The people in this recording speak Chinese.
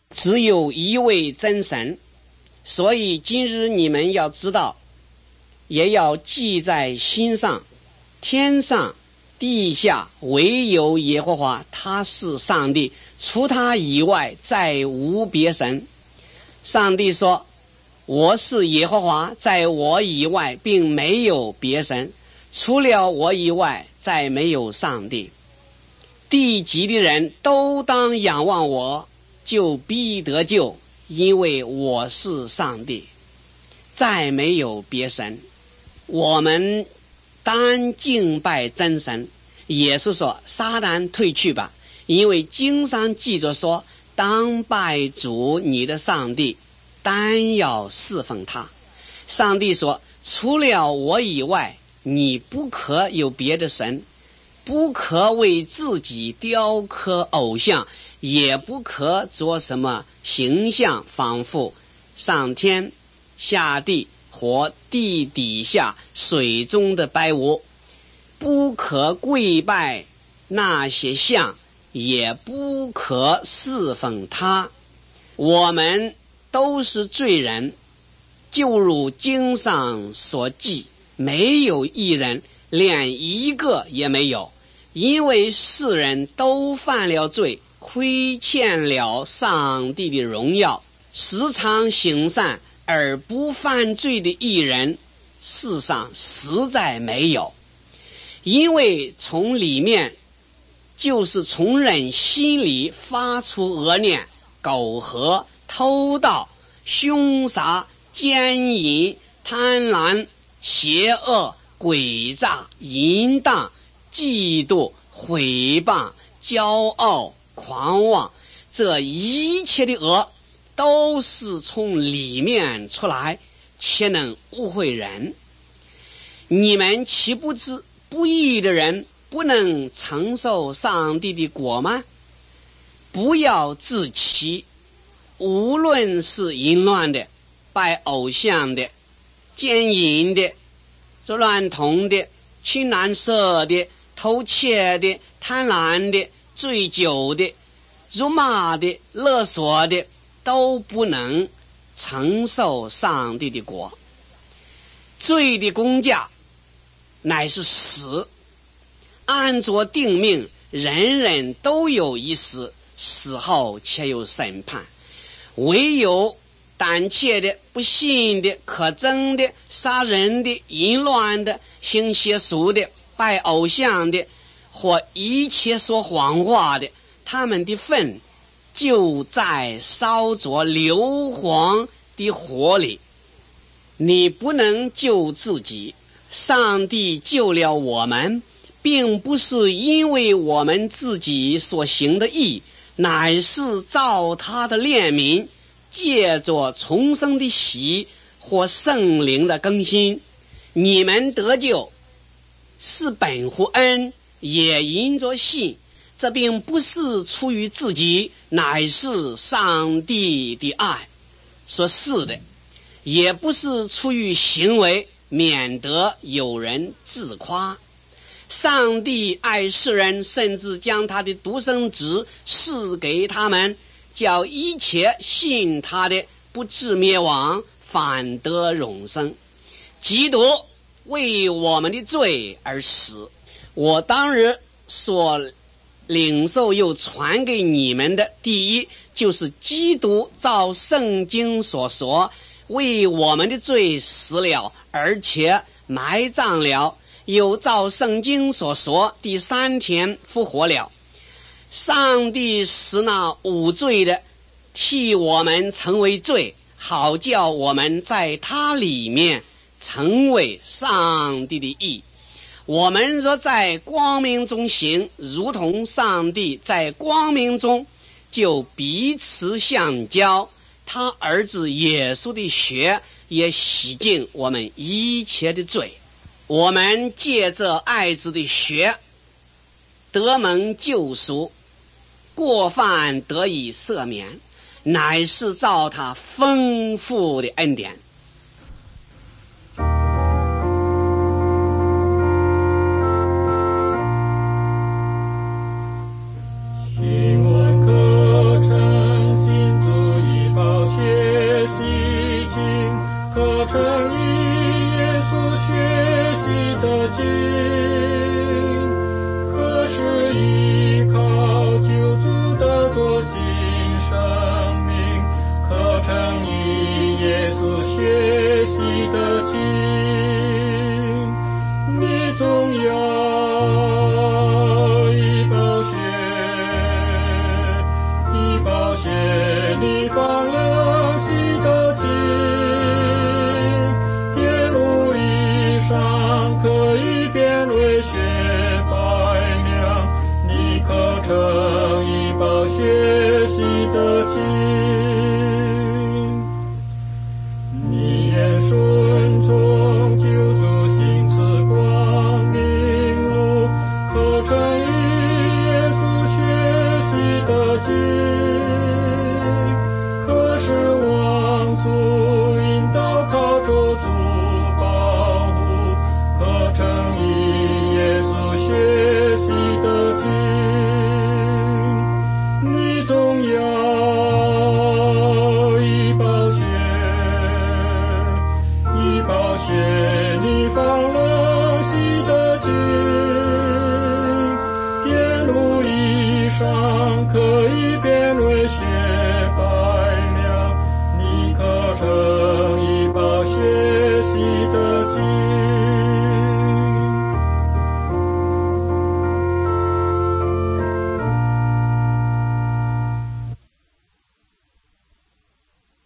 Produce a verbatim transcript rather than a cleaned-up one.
只有一位真神。所以今日你们要知道，也要记在心上，天上地下唯有耶和华，他是上帝，除他以外再无别神。上帝说，我是耶和华，在我以外并没有别神，除了我以外再没有上帝。地极的人都当仰望我，就必得救，因为我是上帝，再没有别神。我们当敬拜真神。耶稣说，撒旦退去吧，因为经上记着说，当拜主你的上帝，单要侍奉他。上帝说，除了我以外，你不可有别的神，不可为自己雕刻偶像，也不可做什么形象，仿佛上天下地或地底下水中的百物，不可跪拜那些像，也不可侍奉他。我们都是罪人，就如经上所记，没有一人，连一个也没有，因为世人都犯了罪，亏欠了上帝的荣耀。时常行善而不犯罪的义人，世上实在没有。因为从里面，就是从人心里发出恶念、苟合、偷盗、凶杀、奸淫、贪婪、邪恶、诡诈、淫荡、嫉妒、毁谤、骄傲、狂妄，这一切的恶都是从里面出来，且能误会人。你们岂不知不义的人不能承受上帝的国吗？不要自欺，无论是淫乱的、拜偶像的、奸淫的、作乱童的、亲男色的、偷窃的、贪婪的、醉酒的、辱骂的、勒索的，都不能承受上帝的国。罪的工价乃是死，按着定命，人人都有一死，死后且有审判。唯有胆怯的、不信的、可憎的、杀人的、淫乱的、行邪术的、拜偶像的，或一切说谎话的，他们的份就在烧着硫磺的火里。你不能救自己，上帝救了我们，并不是因为我们自己所行的义，乃是照他的怜悯，借着重生的喜或圣灵的更新。你们得救是本乎恩，也因着信，这并不是出于自己，乃是上帝的爱所赐的，也不是出于行为，免得有人自夸。上帝爱世人，甚至将他的独生子赐给他们，叫一切信他的不至灭亡，反得永生。基督为我们的罪而死。我当日所领受又传给你们的，第一就是基督照圣经所说，为我们的罪死了，而且埋葬了，又照圣经所说，第三天复活了。上帝使那无罪的替我们成为罪，好叫我们在他里面成为上帝的义。我们若在光明中行，如同上帝在光明中，就彼此相交。他儿子耶稣的血也洗净我们一切的罪。我们借着爱子的血得蒙救赎，过犯得以赦免，乃是照他丰富的恩典。 新闻课程新主以宝血你放了洗的净，天无衣裳可以变为雪白亮，你可曾以宝血洗的净？你言顺从救主行赐光明路，可曾以耶稣血洗的净？可是望主引导靠着主保护，可曾以耶稣血洗的净？你总要以宝血，以宝血你放了洗的净。